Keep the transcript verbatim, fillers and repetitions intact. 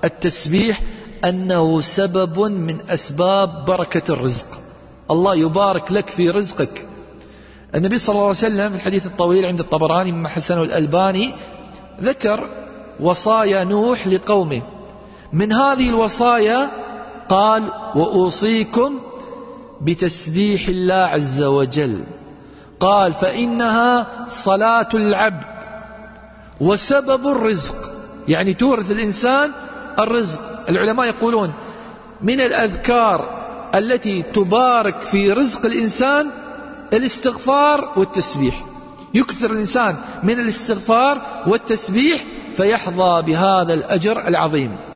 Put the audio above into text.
التسبيح أنه سبب من أسباب بركة الرزق. الله يبارك لك في رزقك. النبي صلى الله عليه وسلم في الحديث الطويل عند الطبراني مما حسنه الألباني ذكر وصايا نوح لقومه. من هذه الوصايا قال: وأوصيكم بتسبيح الله عز وجل. قال: فإنها صلاة العبد وسبب الرزق، يعني تورث الإنسان الرزق. العلماء يقولون من الأذكار التي تبارك في رزق الإنسان الاستغفار والتسبيح. يكثر الإنسان من الاستغفار والتسبيح فيحظى بهذا الأجر العظيم.